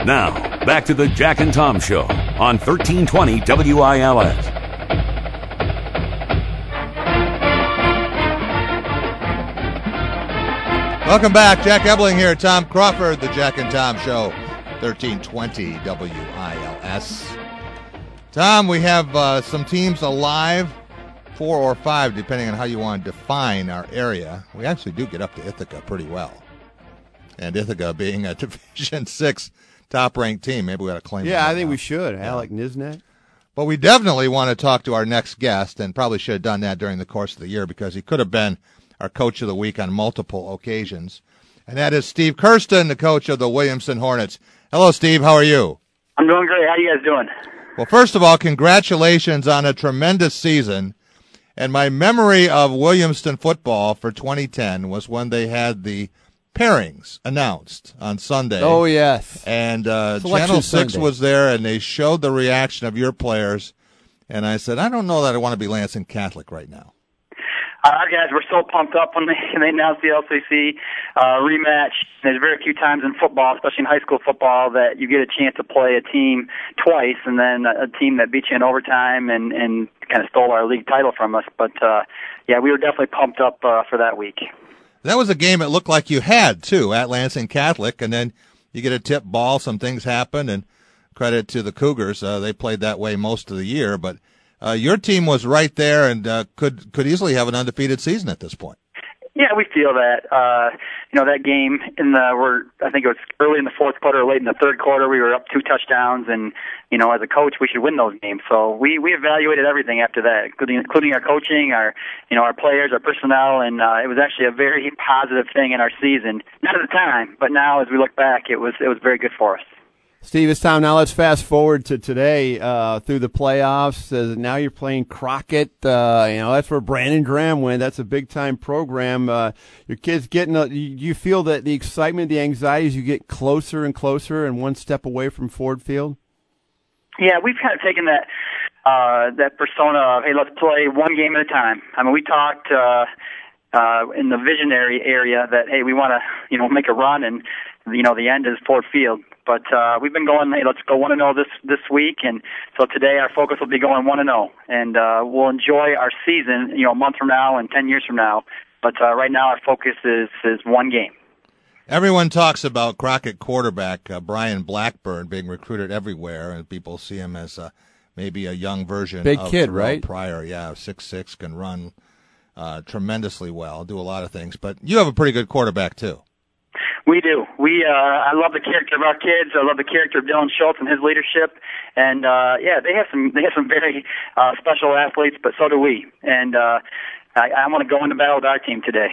Now, back to the Jack and Tom Show on 1320 WILS. Welcome back. Jack Ebling here. Tom Crawford, the Jack and Tom Show, 1320 WILS. Tom, we have some teams alive, 4 or 5, depending on how you want to define our area. We actually do get up to Ithaca pretty well. And Ithaca being a Division 6 top-ranked team. Maybe we ought to claim I think we should. Yeah. Alec Nisnet. But we definitely want to talk to our next guest, and probably should have done that during the course of the year because he could have been our Coach of the Week on multiple occasions. And that is Steve Kirsten, the coach of the Williamston Hornets. Hello, Steve. How are you? I'm doing great. How you guys doing? Well, first of all, congratulations on a tremendous season. And my memory of Williamston football for 2010 was when they had the pairings announced on Sunday. Oh, yes. And Selection Channel 6 Sunday was there, and they showed the reaction of your players. And I said, I don't know that I want to be Lansing Catholic right now. Our guys were so pumped up when they announced the LCC rematch. There's very few times in football, especially in high school football, that you get a chance to play a team twice and then a team that beat you in overtime and kind of stole our league title from us. But, we were definitely pumped up for that week. That was a game it looked like you had, too, at Lansing Catholic, and then you get a tip ball, some things happen, and credit to the Cougars. They played that way most of the year, but your team was right there and could easily have an undefeated season at this point. Yeah, we feel that. That game I think it was early in the fourth quarter, or late in the third quarter, we were up 2 touchdowns, and as a coach, we should win those games. So we evaluated everything after that, including our coaching, our players, our personnel, and it was actually a very positive thing in our season. Not at the time, but now as we look back, it was very good for us. Steve, it's time. Now let's fast forward to today through the playoffs. Now you're playing Crockett. That's where Brandon Graham went. That's a big-time program. Your kids you feel that the excitement, the anxiety as you get closer and closer and one step away from Ford Field? Yeah, we've kind of taken that persona of, hey, let's play one game at a time. I mean, we talked in the visionary area that, hey, we want to, make a run and, the end is Ford Field. But we've been going, hey, let's go 1-0 this week, and so today our focus will be going 1-0, and we'll enjoy our season, a month from now and 10 years from now. But right now our focus is one game. Everyone talks about Crockett quarterback Brian Blackburn being recruited everywhere, and people see him as maybe a young version big of kid, Terrell right? Pryor. Yeah, 6'6", can run tremendously well, do a lot of things. But you have a pretty good quarterback too. We do. I love the character of our kids. I love the character of Dylan Schultz and his leadership. And they have some very special athletes, but so do we. And I want to go into battle with our team today.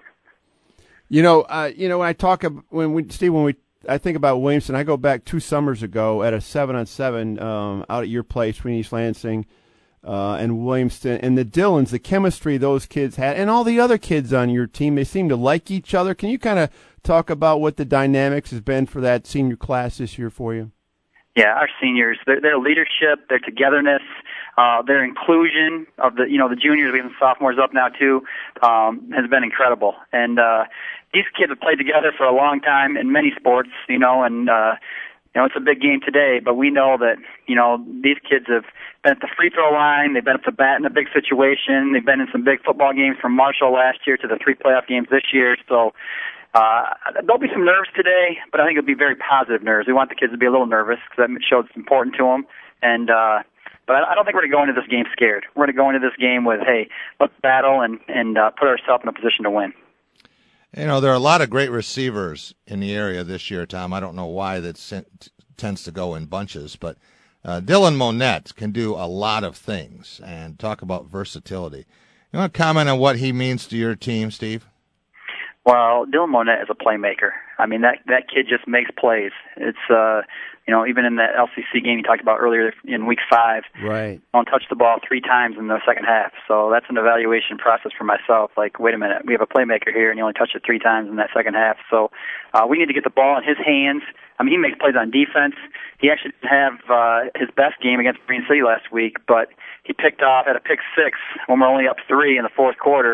I think about Williamston, I go back 2 summers ago at a 7-on-7 out at your place, between East Lansing and Williamston, and the Dillons, the chemistry those kids had, and all the other kids on your team, they seem to like each other. Can you kind of talk about what the dynamics has been for that senior class this year for you? Yeah, our seniors, their leadership, their togetherness, their inclusion of the juniors, we have some sophomores up now too, has been incredible. And these kids have played together for a long time in many sports, and it's a big game today, but we know that, these kids have been at the free throw line, they've been at the bat in a big situation, they've been in some big football games from Marshall last year to the 3 playoff games this year, so there'll be some nerves today, but I think it'll be very positive nerves. We want the kids to be a little nervous because that shows it's important to them, and but I don't think we're going to go into this game scared. We're going to go into this game with, hey, let's battle and put ourselves in a position to win. There are a lot of great receivers in the area this year, Tom. I don't know why that tends to go in bunches, but Dylan Monette can do a lot of things, and talk about versatility. You want to comment on what he means to your team, Steve? Well, Dylan Monette is a playmaker. I mean, that kid just makes plays. It's, even in that LCC game you talked about earlier in week 5, right? Don't touch the ball 3 times in the second half. So that's an evaluation process for myself. Like, wait a minute, we have a playmaker here, and you only touched it 3 times in that second half. So we need to get the ball in his hands. I mean, he makes plays on defense. He actually didn't have his best game against Green City last week, but he picked off at a pick 6 when we're only up 3 in the fourth quarter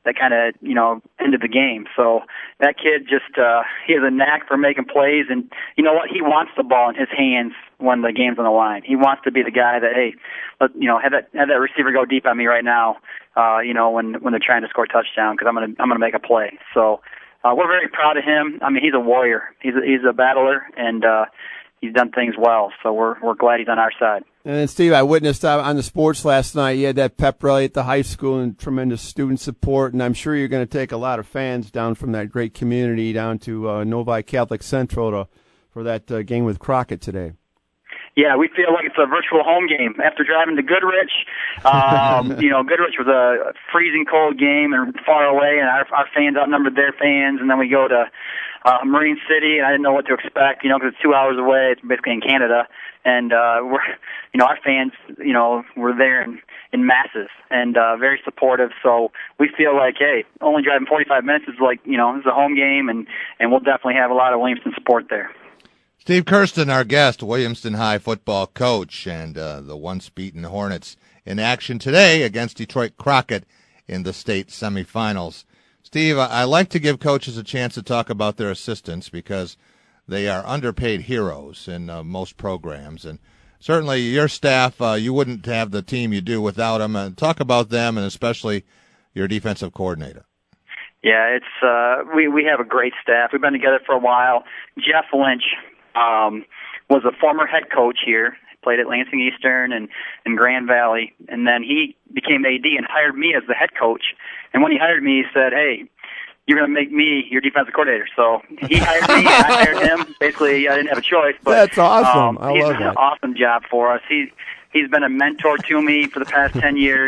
kind of, ended the game. So that kid just, he has a knack for making plays, and you know what? He wants the ball in his hands when the game's on the line. He wants to be the guy that, hey, have that receiver go deep on me right now, when they're trying to score a touchdown, because I'm gonna make a play. So we're very proud of him. I mean, he's a warrior. He's a battler, and he's done things well. So we're glad he's on our side. And then, Steve, I witnessed on the sports last night, you had that pep rally at the high school and tremendous student support, and I'm sure you're going to take a lot of fans down from that great community down to Novi Catholic Central for that game with Crockett today. Yeah, we feel like it's a virtual home game. After driving to Goodrich, Goodrich was a freezing cold game and far away, and our fans outnumbered their fans, and then we go to Marine City, and I didn't know what to expect, because it's 2 hours away. It's basically in Canada. And our fans, were there in masses and very supportive. So we feel like, hey, only driving 45 minutes is like, it's a home game, and we'll definitely have a lot of Williamston support there. Steve Kirsten, our guest, Williamston High football coach, and the once beaten Hornets in action today against Detroit Crockett in the state semifinals. Steve, I like to give coaches a chance to talk about their assistants because they are underpaid heroes in most programs. And certainly your staff, you wouldn't have the team you do without them. Talk about them, and especially your defensive coordinator. Yeah, it's we have a great staff. We've been together for a while. Jeff Lynch was a former head coach here, played at Lansing Eastern and Grand Valley, and then he became AD and hired me as the head coach. And when he hired me, he said, hey, you're going to make me your defensive coordinator. So he hired me, and I hired him. Basically, I didn't have a choice. But that's awesome. I love that. He's done an awesome job for us. He's been a mentor to me for the past 10 years.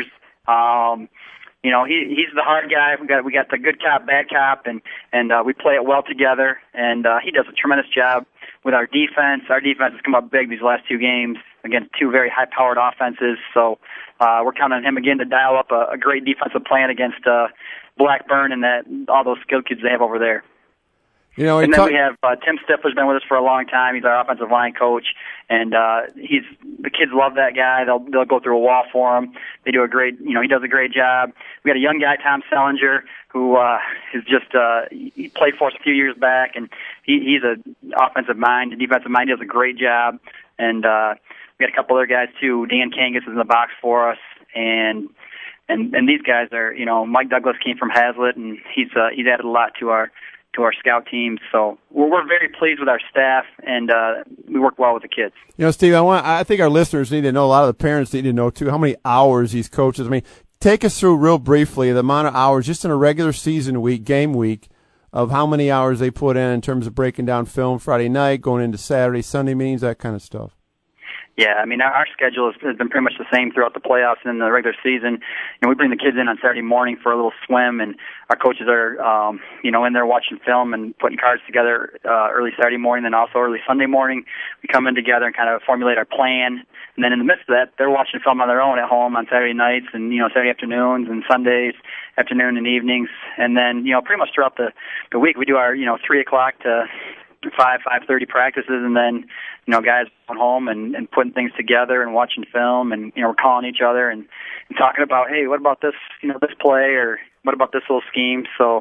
He's the hard guy. We got the good cop, bad cop, and we play it well together. And he does a tremendous job with our defense. Our defense has come up big these last two games against two very high-powered offenses. So we're counting on him again to dial up a great defensive plan against Blackburn and all those skilled kids they have over there. And then we have Tim Stifler's been with us for a long time. He's our offensive line coach, and the kids love that guy. They'll go through a wall for him. They do he does a great job. We got a young guy, Tom Sellinger, who is just he played for us a few years back, and he's an offensive mind, a defensive mind. He does a great job, and we got a couple other guys too. Dan Kangas is in the box for us, and these guys are, Mike Douglas came from Hazlitt, and he's added a lot to our scout team. So we're very pleased with our staff, and we work well with the kids. Steve, I think our listeners need to know, a lot of the parents need to know too, how many hours these coaches. I mean, take us through real briefly the amount of hours just in a regular season week, game week, of how many hours they put in terms of breaking down film Friday night, going into Saturday, Sunday meetings, that kind of stuff. Yeah, I mean, our schedule has been pretty much the same throughout the playoffs and in the regular season. We bring the kids in on Saturday morning for a little swim, and our coaches are, in there watching film and putting cards together early Saturday morning, then also early Sunday morning. We come in together and kind of formulate our plan. And then in the midst of that, they're watching film on their own at home on Saturday nights and, Saturday afternoons and Sundays, afternoon and evenings. And then, pretty much throughout the week, we do our, 3 o'clock to 5:30 practices, and then guys going home and putting things together and watching film, and we're calling each other and talking about, hey, what about this this play, or what about this little scheme? So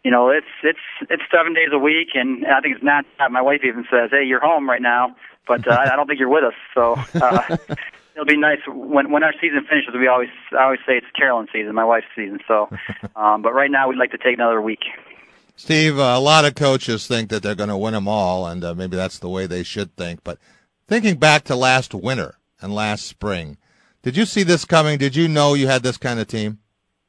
it's 7 days a week, and I think it's not. My wife even says, hey, you're home right now, but I don't think you're with us. So it'll be nice when our season finishes. I always say it's Carolyn's season, my wife's season. So but right now we'd like to take another week. Steve, a lot of coaches think that they're going to win them all, and maybe that's the way they should think. But thinking back to last winter and last spring, did you see this coming? Did you know you had this kind of team?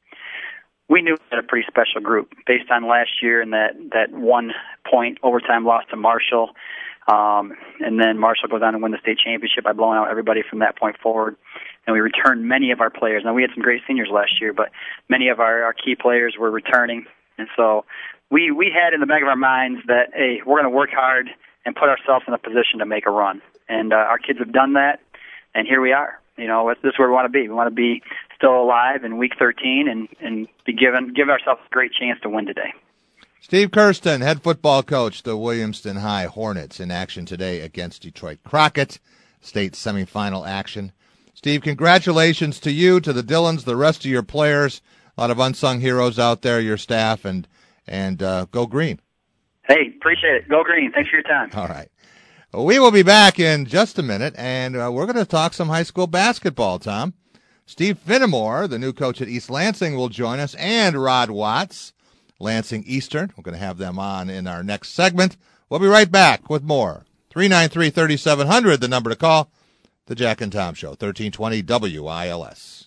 We knew we had a pretty special group based on last year and that 1 point overtime loss to Marshall. And then Marshall goes on to win the state championship by blowing out everybody from that point forward. And we returned many of our players. Now, we had some great seniors last year, but many of our key players were returning. And so we had in the back of our minds that, hey, we're going to work hard and put ourselves in a position to make a run. And our kids have done that, and here we are. This is where we want to be. We want to be still alive in Week 13 and give ourselves a great chance to win today. Steve Kirsten, head football coach, the Williamston High Hornets, in action today against Detroit Crockett, state semifinal action. Steve, congratulations to you, to the Dillons, the rest of your players. A lot of unsung heroes out there, your staff, and go green. Hey, appreciate it. Go green. Thanks for your time. All right. We will be back in just a minute, and we're going to talk some high school basketball, Tom. Steve Finnemore, the new coach at East Lansing, will join us, and Rod Watts, Lansing Eastern. We're going to have them on in our next segment. We'll be right back with more. 393-3700, the number to call. The Jack and Tom Show, 1320 WILS.